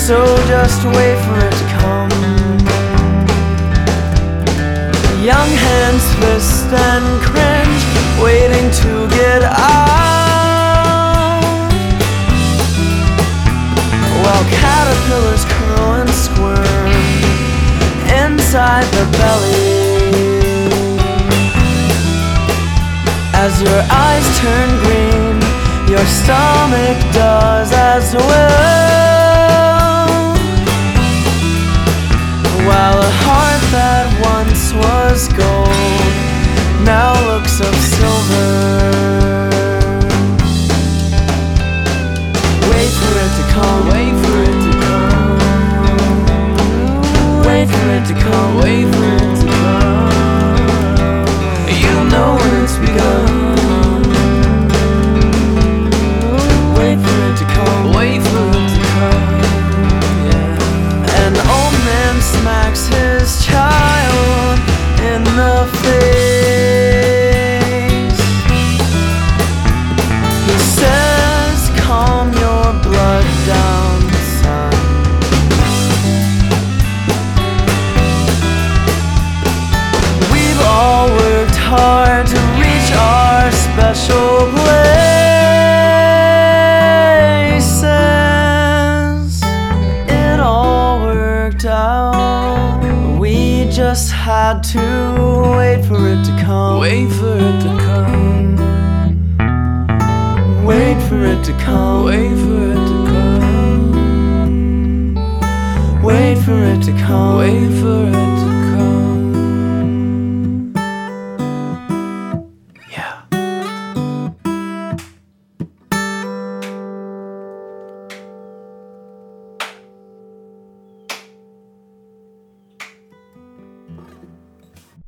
So just wait for it to come. Young hands twist and cringe, waiting to get out, while caterpillars curl and squirm inside the belly. As your eyes turn green, your stomach does as well, while a heart that once was gold now looks of silver. Wait for it to come, wait for it to come, wait for it to come, wait for it to come. You'll know when it's begun. Wait for it to come, wait for it to come, yeah. An old man smacks his child in the face. He says, calm your blood down, son. We've all worked hard to reach our special places. It all worked out. We just had to wait for it to come. Wait for it to come. Wait for it to come. Wait for it to come. Wait for it to come. Wait for